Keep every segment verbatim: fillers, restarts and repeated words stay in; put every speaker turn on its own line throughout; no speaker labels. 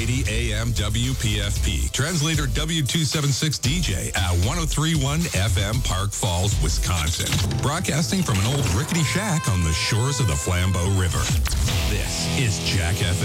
eighty A M W P F P. Translator W two seventy-six D J at one oh three point one F M Park Falls, Wisconsin. Broadcasting from an old rickety shack on the shores of the Flambeau River. This is Jack F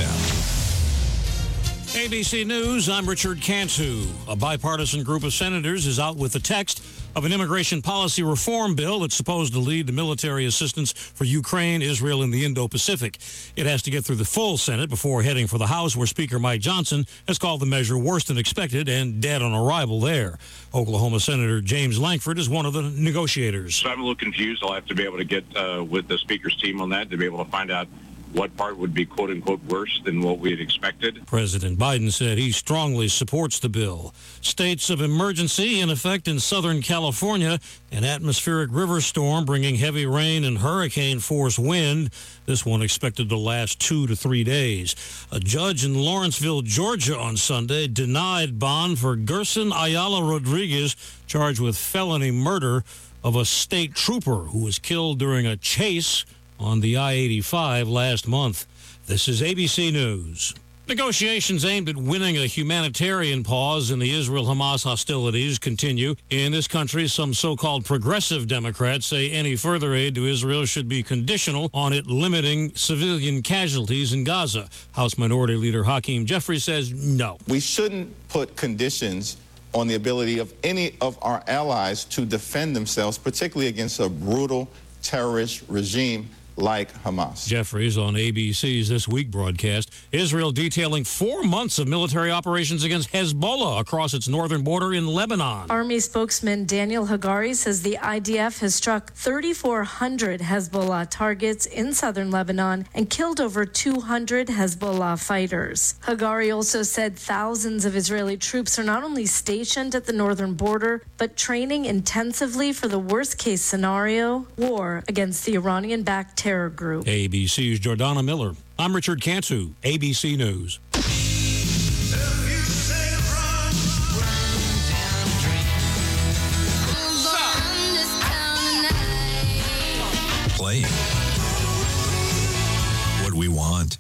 M.
A B C News, I'm Richard Cantu. A bipartisan group of senators is out with the text of an immigration policy reform bill that's supposed to lead to military assistance for Ukraine, Israel, and the Indo-Pacific. It has to get through the full Senate before heading for the House, where Speaker Mike Johnson has called the measure worse than expected and dead on arrival there. Oklahoma Senator James Lankford is one of the negotiators.
So I'm a little confused. I'll have to be able to get uh, with the Speaker's team on that to be able to find out what part would be quote-unquote worse than what we had expected.
President Biden said he strongly supports the bill. States of emergency in effect in Southern California. An atmospheric river storm bringing heavy rain and hurricane-force wind. This one expected to last two to three days. A judge in Lawrenceville, Georgia on Sunday denied bond for Gerson Ayala Rodriguez, charged with felony murder of a state trooper who was killed during a chase on the I eighty-five last month. This is A B C News. Negotiations aimed at winning a humanitarian pause in the Israel-Hamas hostilities continue. In this country, some so-called progressive Democrats say any further aid to Israel should be conditional on it limiting civilian casualties in Gaza. House Minority Leader Hakeem Jeffries says no.
We shouldn't put conditions on the ability of any of our allies to defend themselves, particularly against a brutal terrorist regime like Hamas.
Jeffries on A B C's This Week broadcast. Israel detailing four months of military operations against Hezbollah across its northern border in Lebanon.
Army spokesman Daniel Hagari says the I D F has struck thirty-four hundred Hezbollah targets in southern Lebanon and killed over two hundred Hezbollah fighters. Hagari also said thousands of Israeli troops are not only stationed at the northern border, but training intensively for the worst-case scenario, war against the Iranian-backed terror group.
A B C's Jordana Miller. I'm Richard Cantu, A B C News.
Playing what we want.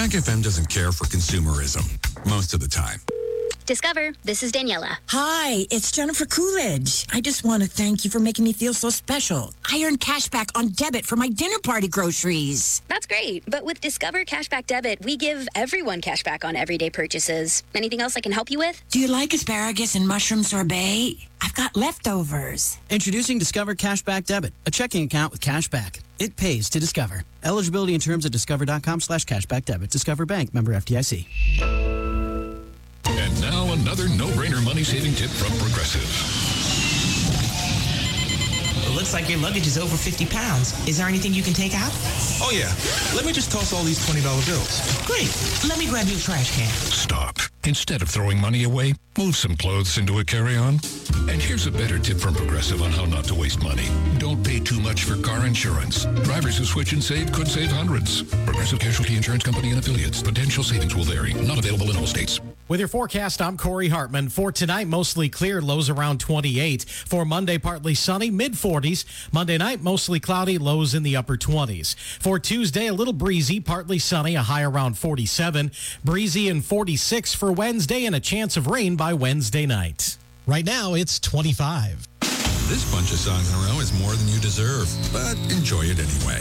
Jack F M doesn't care for consumerism most of the time.
Discover, this is Daniela.
Hi, it's Jennifer Coolidge. I just want to thank you for making me feel so special. I earned cash back on debit for my dinner party groceries.
That's great. But with Discover Cashback Debit, we give everyone cash back on everyday purchases. Anything else I can help you with?
Do you like asparagus and mushroom sorbet? I've got leftovers.
Introducing Discover Cashback Debit, a checking account with cash back. It pays to Discover. Eligibility and terms at discover.com slash cashback debit. Discover Bank, member F D I C.
And now another no-brainer money-saving tip from Progressive.
It looks like your luggage is over fifty pounds. Is there anything you can take out?
Oh, yeah. Let me just toss all these twenty dollar bills.
Great. Let me grab you a trash can.
Stop. Instead of throwing money away, move some clothes into a carry-on. And here's a better tip from Progressive on how not to waste money. Don't pay too much for car insurance. Drivers who switch and save could save hundreds. Progressive Casualty Insurance Company and affiliates. Potential savings will vary. Not available in all states.
With your forecast, I'm Corey Hartman. For tonight, mostly clear, lows around twenty-eight. For Monday, partly sunny, mid forties. Monday night, mostly cloudy, lows in the upper twenties. For Tuesday, a little breezy, partly sunny, a high around forty-seven. Breezy and forty-six for Wednesday, and a chance of rain by Wednesday night. Right now, it's twenty-five.
This bunch of songs in a row is more than you deserve, but enjoy it anyway.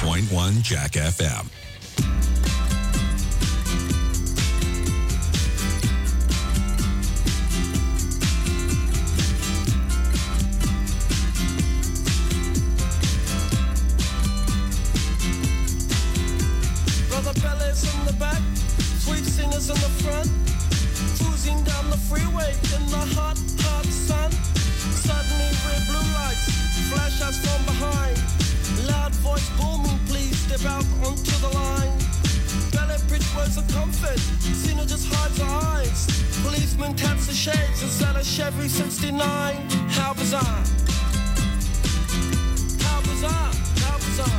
point one Jack F M.
Brother Bellas in the back, sweet singers in the front, cruising down the freeway in the hot, hot sun. Suddenly red blue lights flash us from behind. Loud voice booming, please step out onto the line. Ballet bridge words of comfort, Cena just hides her eyes. Policeman taps the shades and sell a Chevy sixty-nine. How bizarre. How bizarre, how bizarre.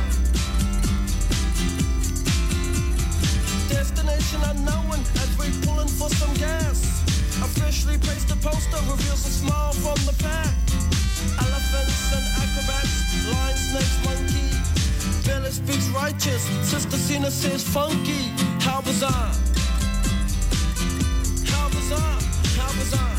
Destination unknown as we're pulling for some gas. Officially placed a poster, reveals a smile from the pack. Elephants and acrobats, lion, snakes, monkey. Billy speaks righteous, Sister Cena says funky. How bizarre. How bizarre, how bizarre.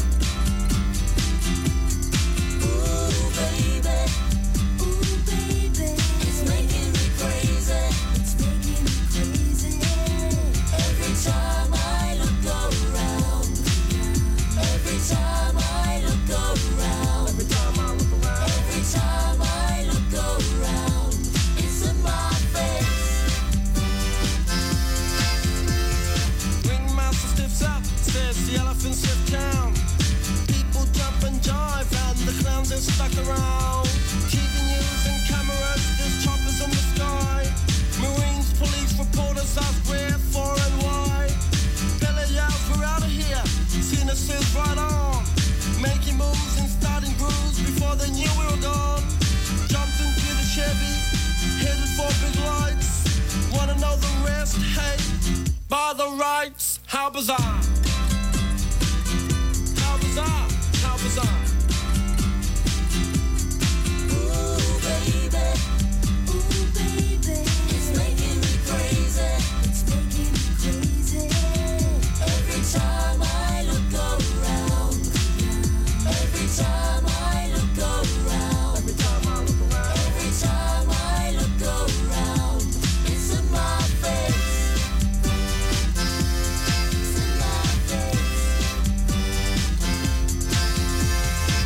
Ooh, baby. Ooh, baby. It's making me crazy. It's making me crazy. Every time I look around. Every time I look around. Every time I look around. Every time I look around. It's in my face. Ringmaster stiffs up, says the elephants left town. People jump and jive and the clowns are stuck around. T V news and cameras, there's choppers in the sky. Marines, police, reporters ask where, for and why. Billy yells, we're out of here. Cena says right on. Making moves and starting grooves before they knew we were gone. Jumped into the Chevy, headed for big lights. Wanna know the rest? Hey, by the rights. How bizarre. How bizarre. How bizarre. Ooh, baby. Ooh, baby. It's making me crazy. It's making me crazy. Every time I look around. Every time I look around. Every time I look around. Every time I look around. It's in my face. It's in my face.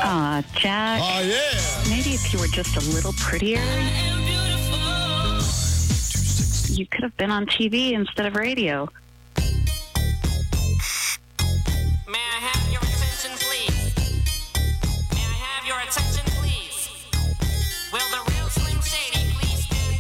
Aw, Jack.
Oh, yeah.
Maybe if you were just a little prettier, you could have been on T V instead of radio.
May I have your attention, please? May I have your attention, please? Will the real Slim Shady please stand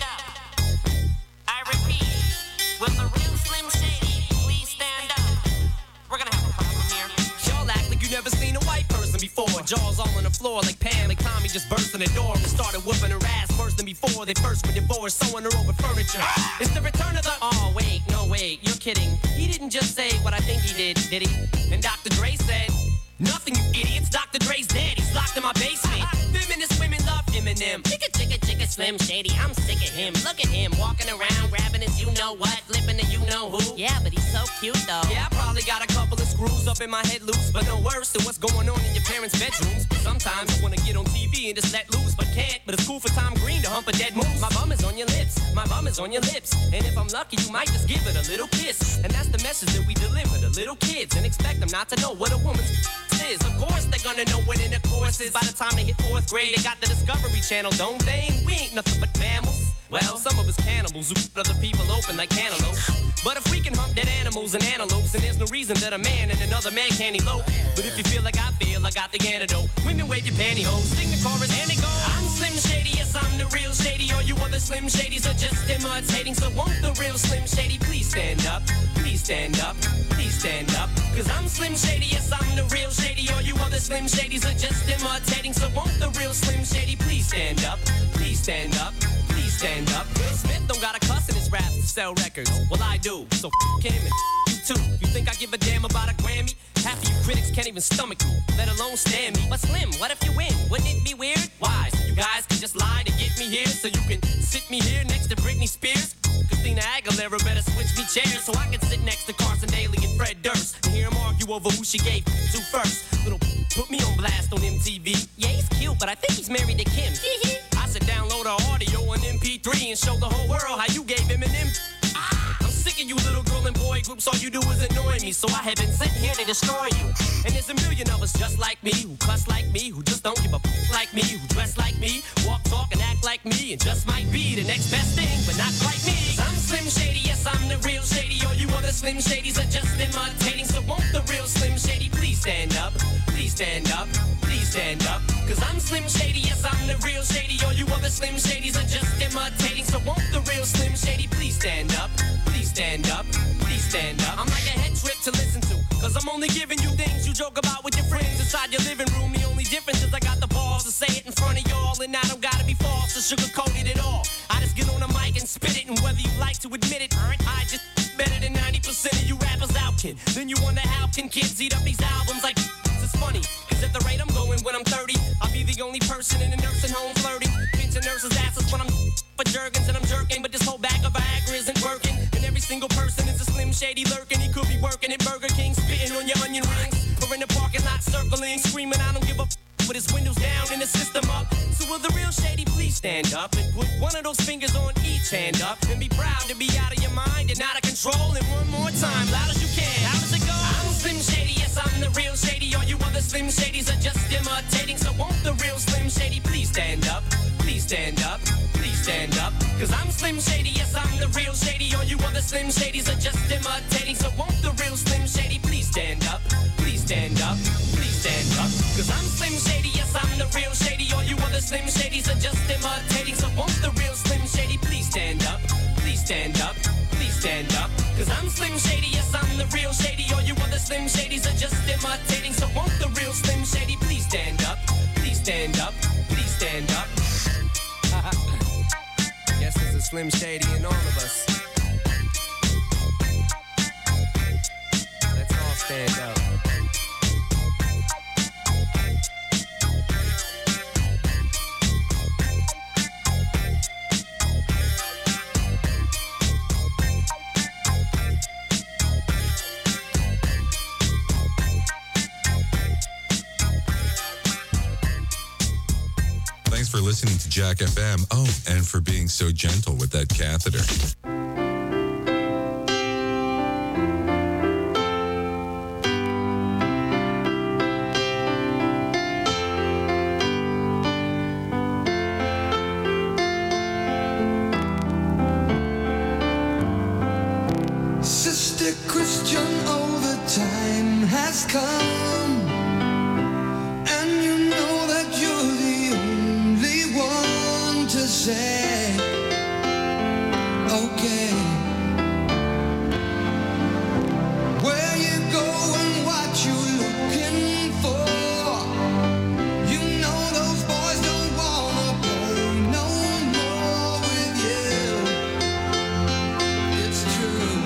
up? I repeat, will the real Slim Shady please stand up? We're gonna have a problem here.
Y'all act like you never seen a white person before. Jaws all on the floor like Pam and Tommy just burst in the door and started whooping her ass worse than before. They first were divorced, sewing her over furniture. It's the return of the... Oh, wait, no, wait, you're kidding. He didn't just say what I think he did, did he? And Doctor Dre said, nothing, you idiots. Doctor Dre's dead. He's locked in my basement. Feminist women love Eminem. Chicka, chicka, chicka, Slim Shady. I'm sick of him. Look at him walking around, grabbing his you-know-what, flipping the you-know-who. Yeah, but he's so cute, though. Yeah, I probably got a couple of screws up in my head loose, but no worse than what's going on in your parents' bedrooms. Sometimes I wanna get on T V and just let loose, but can't. But it's cool for Tom Green to hump a dead moose. My bum is on your lips. My bum is on your lips. And if I'm lucky, you might just give it a little kiss. And that's the message that we deliver to little kids and expect them not to know what a woman's is. Of course they're gonna know what intercourse is. By the time they hit fourth grade, they got the Discovery Channel, don't they? We ain't nothing but mammals. Well, some of us cannibals who cut other people open like cantaloupes. But if we can hump dead animals and antelopes, then there's no reason that a man and another man can't elope. But if you feel like I feel, I got the antidote. Women wave your pantyhose, sing the chorus, and it goes. I'm Slim Shady, yes, I'm the real Shady. All you other Slim Shadys are just imitating. So won't the real Slim Shady please stand up? Please stand up, please stand up. Cause I'm Slim Shady, yes, I'm the real Shady. All you other Slim Shadys are just imitating. So won't the real Slim Shady please stand up? Please stand up, please stand up. Will Smith don't got a cuss in his raps to sell records. Well, I do, so f*** him and f*** you too. You think I give a damn about a Grammy? Half of you critics can't even stomach me, let alone stand me. But Slim, what if you win? Wouldn't it be weird? Why? So you guys can just lie to get me here, so you can sit me here next to Britney Spears? Christina Aguilera better switch me chairs so I can sit next to Carson Daly and Fred Durst and hear them argue over who she gave to first. Little put me on blast on M T V. Yeah, he's cute, but I think he's married to Kim. I said download her audio on M P three and show the whole world how you gave Eminem. I'm sick of you little girl and boy groups, all you do is annoy me. So I have been sitting here to destroy you. And there's a million of us just like me, who cuss like me, who just don't give a f- like me, who dress like me, walk, talk, and act like me, and just might be the next best thing, but not quite me. I'm Slim Shady, yes, I'm the real Shady. All you other Slim Shadys are just imitating. So won't the real Slim Shady please stand up? Please stand up, please stand up. Cause I'm Slim Shady, yes, I'm the real Shady. All you other Slim Shadys are just imitating. So won't the real Slim Shady please stand up? Please stand up, please stand up. I'm like a head trip to listen to, cause I'm only giving you things you joke about with your friends inside your living room. The only difference is I got the balls to say it in front of y'all, and I don't gotta be false or sugar-coated at all. I just get on the mic and spit it, and whether you like to admit it, I just better than ninety percent of you rappers out, kid. Then you wonder how can kids eat up these albums like it's funny, cause at the rate I'm going when I'm thirty, I'll be the only person in a nursing home flirting. Pinching nurses' asses when I'm for Jergens and I'm jerking, but this whole bag of Viagra isn't working. And every single person is a Slim Shady lurking. He could be working at Burger King, spitting on your onion rings, or in the parking lot circling, screaming I don't give a f- with his windows down and the system up. So will the real Shady please stand up and put one of those fingers on each hand up and be proud to be out of your mind and out of control. And one more time, loud as you can. How does it go? I'm Slim Shady, yes, I'm the real Shady. All you other Slim Shadys are just imitating. So won't the real Slim Shady please stand up? Please stand up, please stand up. Cause I'm Slim Shady, yes, I'm the real Shady. All you other Slim Shadys are just imitating. So won't the real Slim Shady please stand up? Please stand up, please stand up. Cause I'm Slim Shady, yes, I'm the real Shady. All you other Slim Shadys are just imitating. So won't the real Slim Shady please stand up? Please stand up, please stand up. Cause I'm Slim Shady, yes, I'm the real Shady. All you other Slim Shadys are just imitating. So won't the real Slim Shady please stand up? Please stand up, please stand up. Guess there's a Slim Shady in all of us. Let's all stand up.
Thanks for listening to Jack F M. Oh, and for being so gentle with that catheter.
has come, and you know that you're the only one to say, okay. Where you going, what you looking for? You know those boys don't wanna play no more with you. It's true.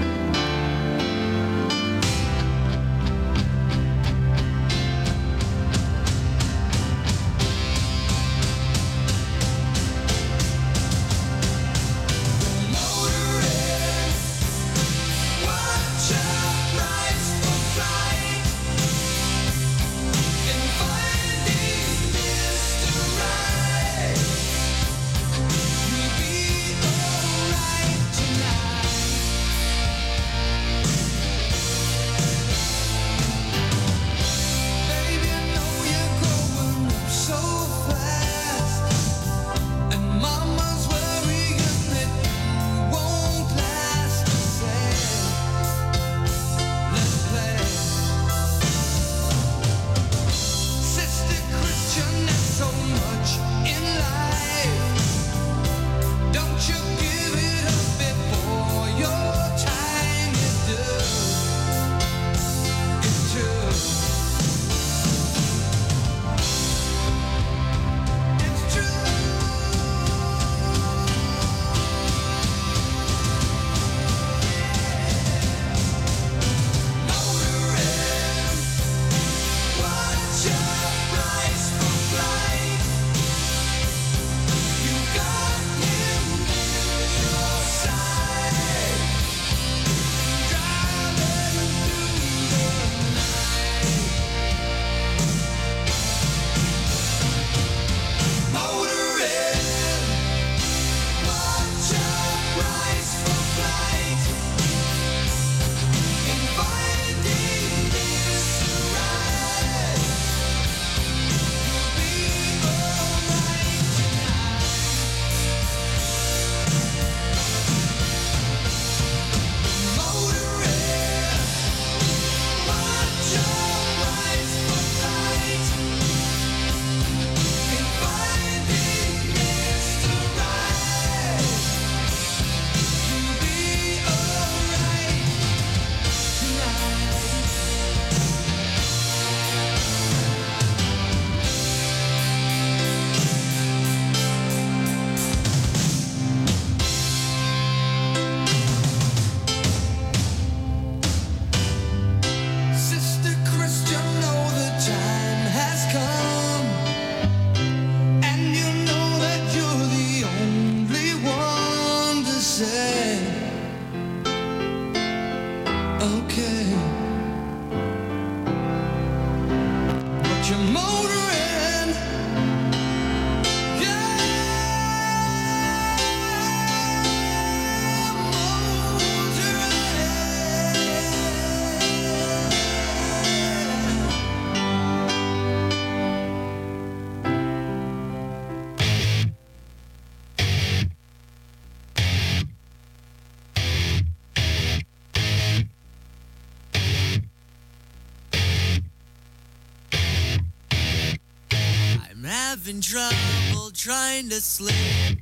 Having trouble trying to sleep.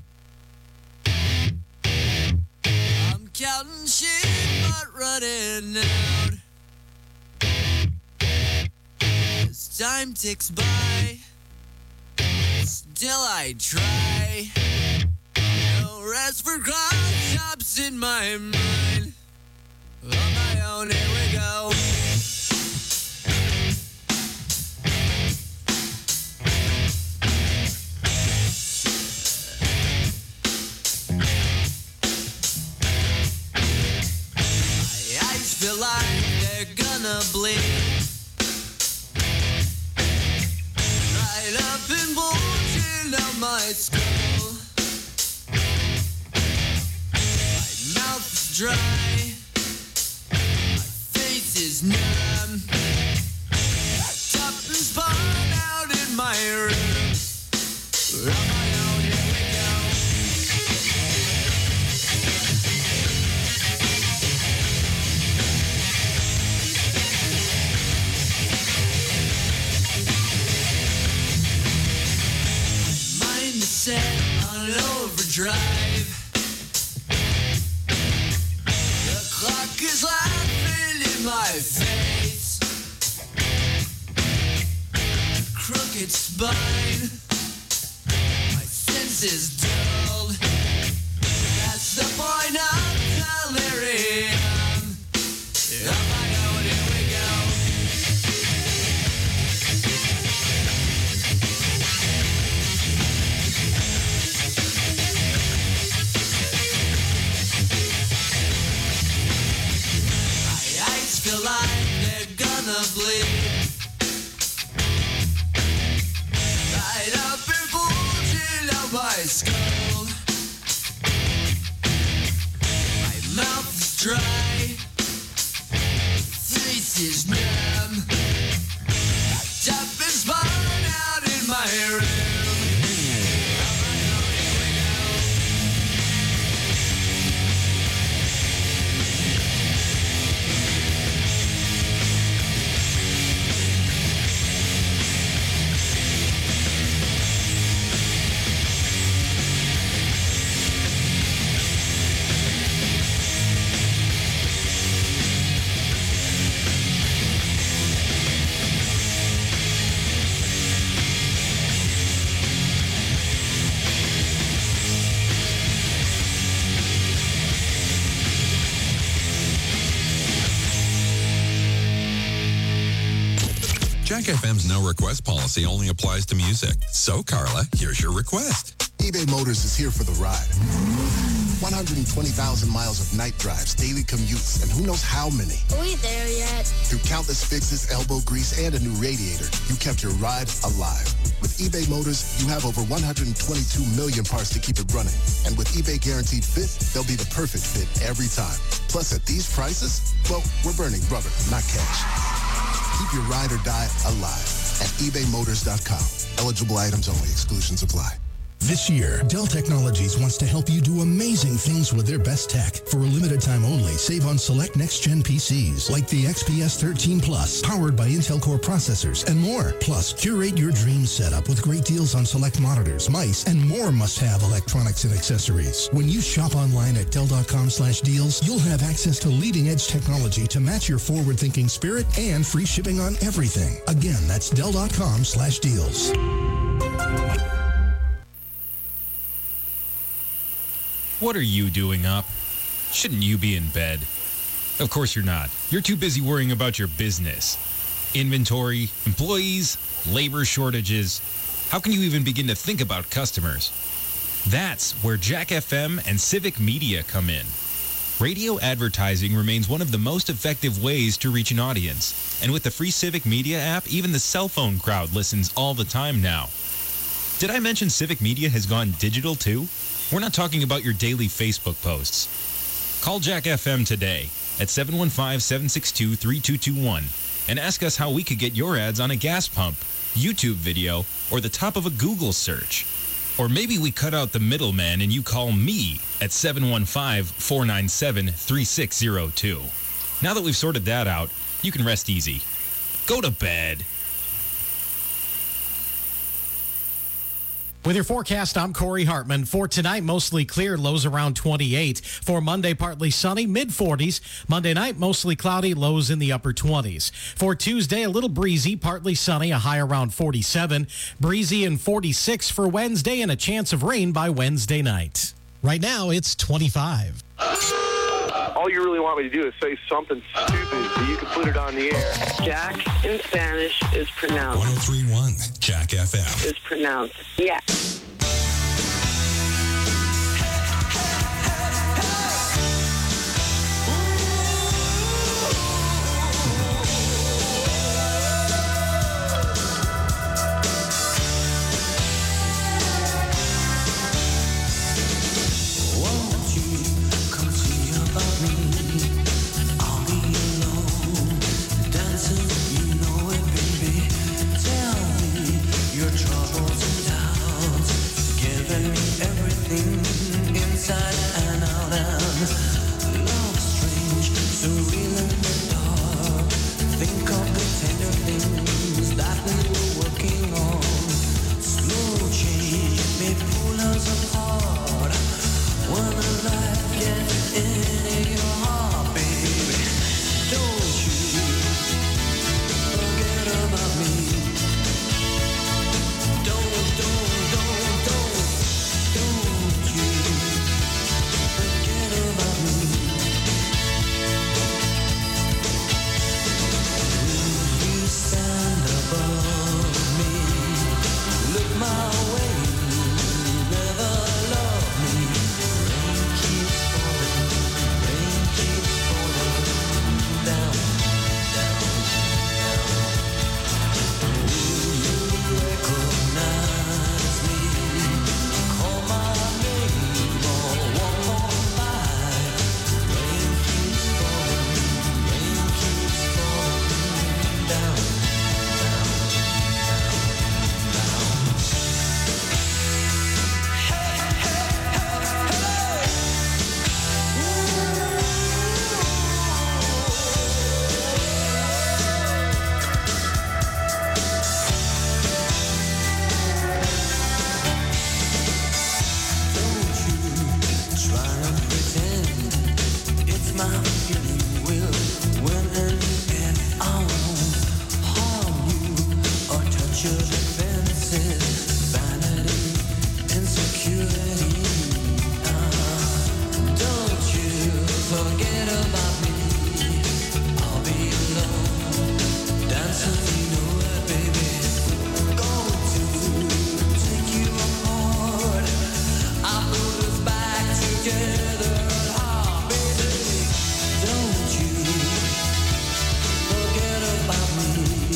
I'm counting sheep but running out. As time ticks by, still I try. No rest for cross chops in my mind. On my own, here we go. Feel like they're gonna bleed right up and bulging out my skull. My mouth is dry, my face is numb. Top and spawn out in my room. On my own, here we go. drive. The clock is laughing in my face. Crooked spine. My senses dulled. That's the point of delirium. Up I go, and here we go. Feel like they're gonna bleed. Right up and bulging out my skull. My mouth is dry. Face is numb. Wrapped up and spun out in my room.
Jack F M's no request policy only applies to music. So, Carla, here's your request.
eBay Motors is here for the ride. one hundred twenty thousand miles of night drives, daily commutes, and who knows how many.
Are we there yet?
Through countless fixes, elbow grease, and a new radiator, you kept your ride alive. With eBay Motors, you have over one hundred twenty-two million parts to keep it running. And with eBay Guaranteed Fit, they'll be the perfect fit every time. Plus, at these prices, well, we're burning rubber, not cash. Keep your ride or die alive at ebay motors dot com. Eligible items only. Exclusions apply.
This year, Dell Technologies wants to help you do amazing things with their best tech. For a limited time only, save on select next-gen P Cs like the X P S thirteen Plus, powered by Intel Core processors, and more. Plus, curate your dream setup with great deals on select monitors, mice, and more must-have electronics and accessories. When you shop online at Dell dot com slash deals, you'll have access to leading-edge technology to match your forward-thinking spirit and free shipping on everything. Again, that's Dell dot com slash deals.
What are you doing up? Shouldn't you be in bed? Of course you're not. You're too busy worrying about your business. Inventory, employees, labor shortages. How can you even begin to think about customers? That's where Jack F M and Civic Media come in. Radio advertising remains one of the most effective ways to reach an audience. And with the free Civic Media app, even the cell phone crowd listens all the time now. Did I mention Civic Media has gone digital too? We're not talking about your daily Facebook posts. Call Jack F M today at seven one five, seven six two, three two two one and ask us how we could get your ads on a gas pump, YouTube video, or the top of a Google search. Or maybe we cut out the middleman and you call me at seven one five, four nine seven, three six zero two. Now that we've sorted that out, you can rest easy. Go to bed.
With your forecast, I'm Corey Hartman. For tonight, mostly clear, lows around twenty-eight. For Monday, partly sunny, mid forties. Monday night, mostly cloudy, lows in the upper twenties. For Tuesday, a little breezy, partly sunny, a high around forty-seven. Breezy and forty-six for Wednesday, and a chance of rain by Wednesday night. Right now, it's twenty-five.
All you really want me to do is say something stupid so you can put it on the air.
Jack in Spanish is pronounced.
one oh three point one Jack F M.
Is pronounced. Yeah.
Troubles and doubts
your defenses, vanity, insecurity. Uh, don't you forget about me. I'll be alone, dancing, you know it, baby. Going to take you apart. I'll put us back together. Ah, baby, don't you forget about me.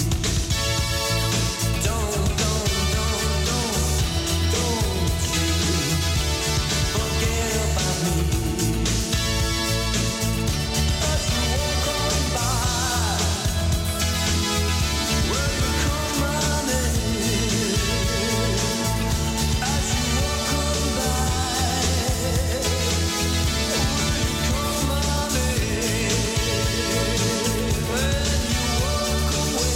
Don't, don't, don't, don't, don't you forget about me. As you walk on by, will you come running? As you walk on by, will you come running? When you walk away.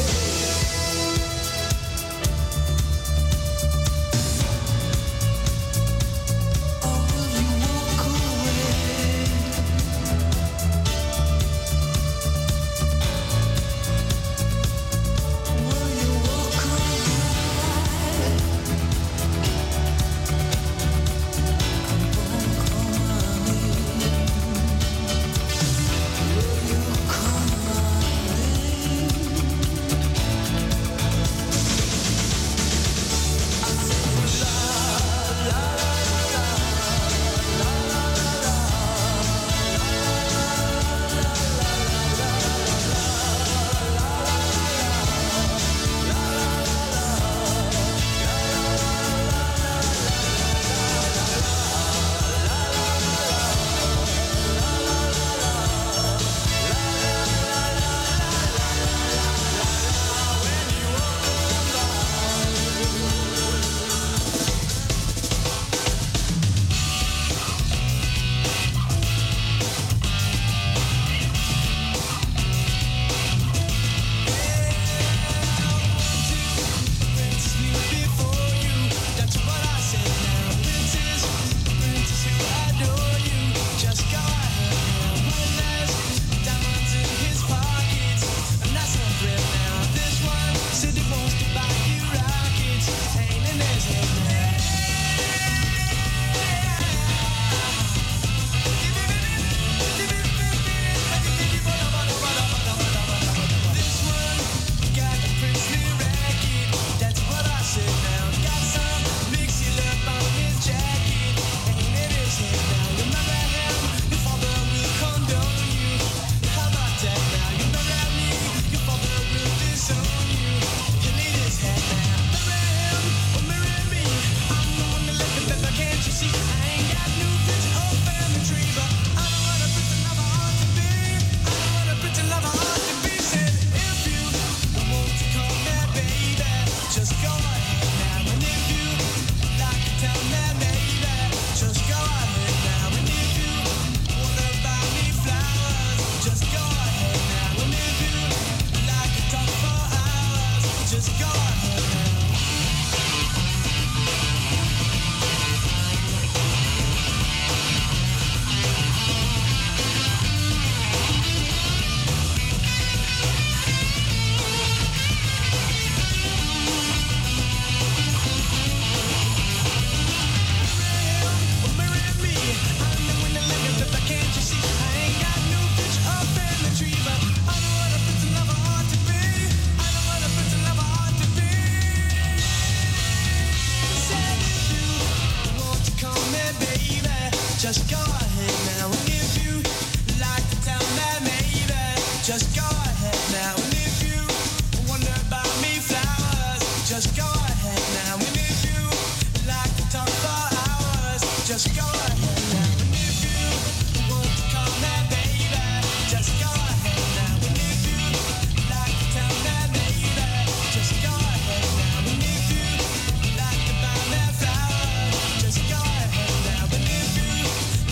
Just go ahead now, and if you like to tell me, maybe just go ahead now, and if you wonder about me, flowers, just go ahead now, and if you like to talk for hours, just go ahead now, and if you want to call me baby, just go ahead now, and if you like to tell me, maybe just go ahead now, and if you like to buy me flowers, just go ahead now, and if you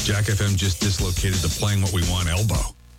Jack F M just dislocated the Playing What We Want elbow.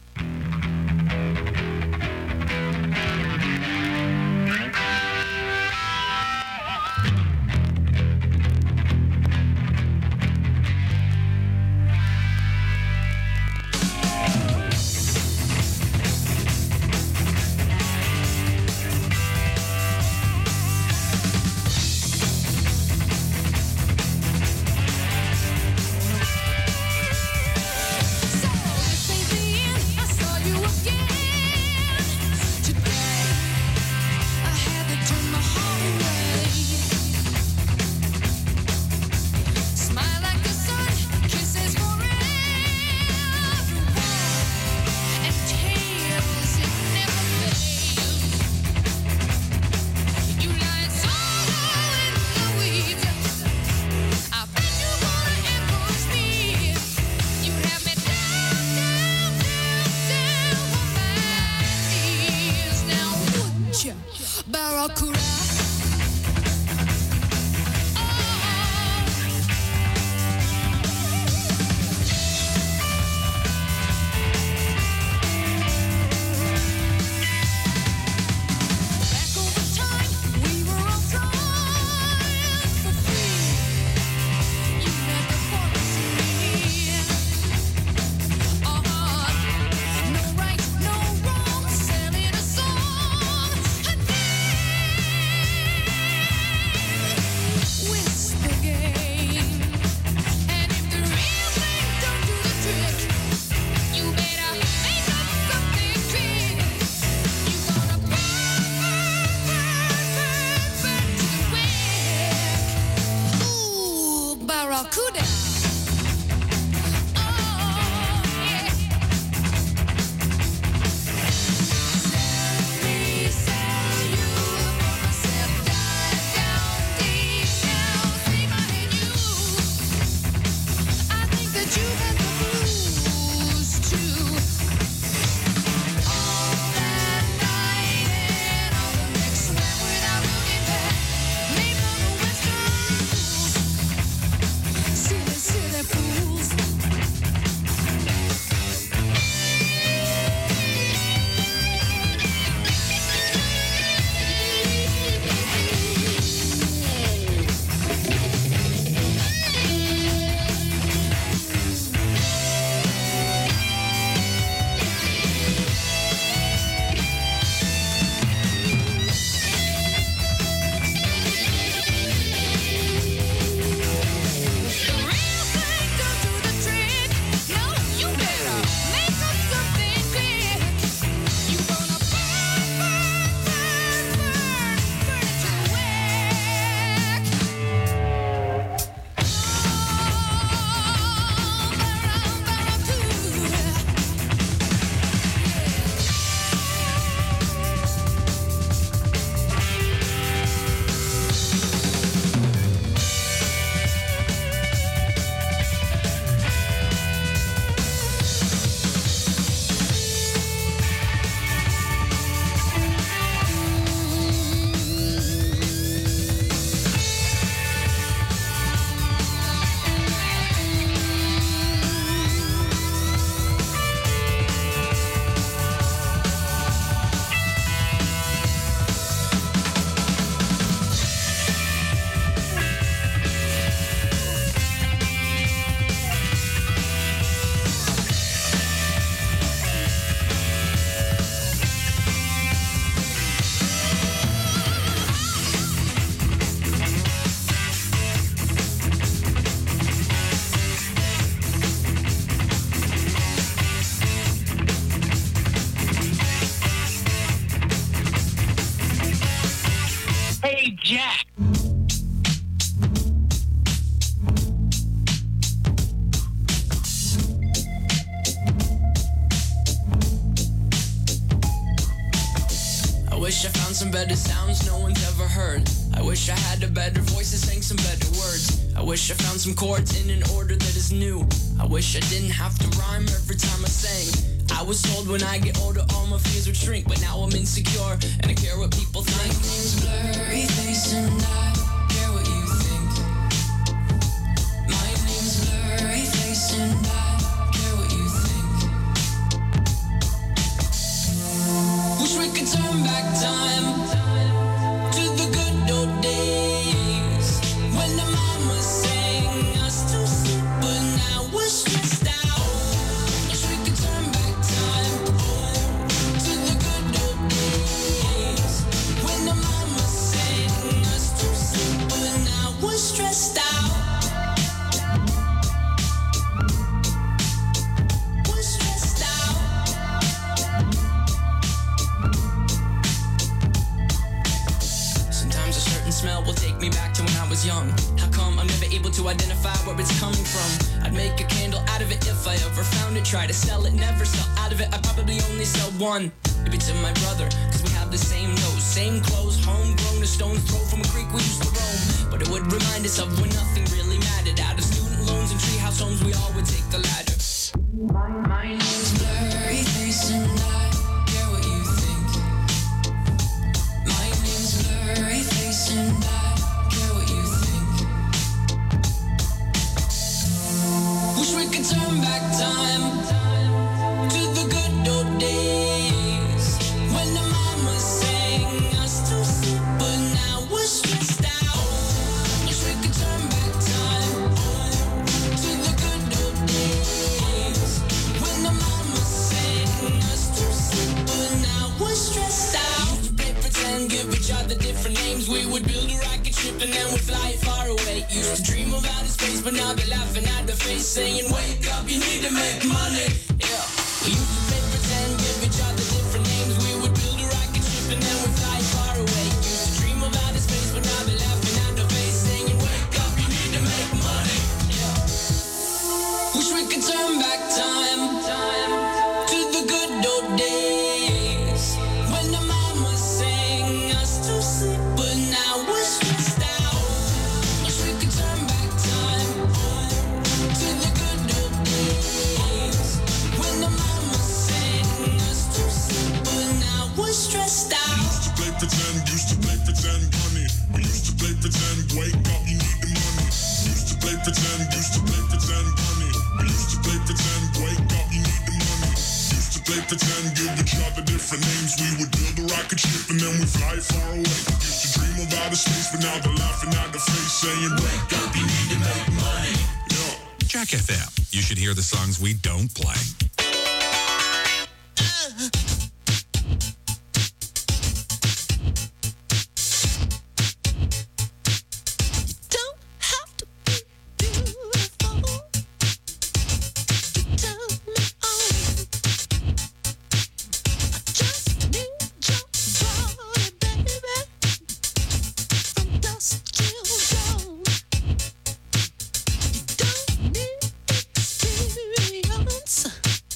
Jack.
I wish I found some better sounds no one's ever heard. I wish I had a better voice that sang some better words. I wish I found some chords in an order that is new. I wish I didn't have to rhyme every time I sang. I was told when I get older all my fears would shrink, but now I'm insecure and I care what people think. My name's Blurry Face and I care what you think. My name's Blurry Face and I Wish we could turn back time to the good old days when the mama sang us to sleep, but now we're stressed out. Wish we could turn back time to the good old days when the mama sang us to sleep, but now we're stressed out. We're stressed out. Sometimes a certain smell will take me back to when I was young. How come I'm never able to identify where it's coming from? I'd make a candle out of it if I ever found it. Try to sell it, never sell out of it. I probably only sell one. Maybe to my brother, cause we have the same nose, same clothes, homegrown, a stone's throw from a creek we used to roam. But it would remind us of when nothing really mattered. Out of student loans and treehouse homes, we all would take the ladder. My, my name's Blurry Face and I care what you think. My name's Blurry Face and I care what you think. Wish we could turn back time to the good old days when the mama sang us to sleep, but now we're stressed out. Wish we could turn back time to the good old days when the mama sang us to sleep, but now we're stressed out. Used to play pretend, give each other different names. We would build a rocket ship and then we'd fly far away. Used to dream of outer space, but now they're laughing at the face, saying, wake up, you need to make money. Yeah. We used to play pretend, give each other different names. We would build a rocket ship and then we'd fly far away. Used to dream of outer space, but now they're laughing at the face, saying, wake up, you need to make money. Yeah. Wish we could turn back time to the good old days when the mama sang us to sleep, but now we're stressed out. Wish we could turn back time to the good old days when the mama sang us to sleep, but now we're stressed out.
Used to play pretend, used to play pretend, honey. We used to play pretend, wake up, you need the money. Used to play pretend, used to play pretend, honey. We used to play pretend, wake up, you need the money. Used to play pretend, give each other different names. We would build a rocket ship and then we fly far away. Used to dream of outer space, but now they're laughing at the face, saying, wake up, you need to make money. Yeah.
Jack F M. You should hear the songs we don't play.
Don't have to be beautiful to turn me on. I just need your body, baby, from dusk till dawn. You don't need experience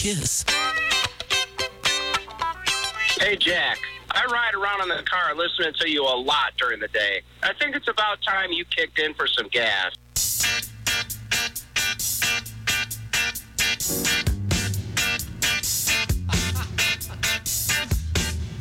kiss.
Hey, Jack. I ride around in the car listening to you a lot during the day. I think it's about time you kicked in for some gas.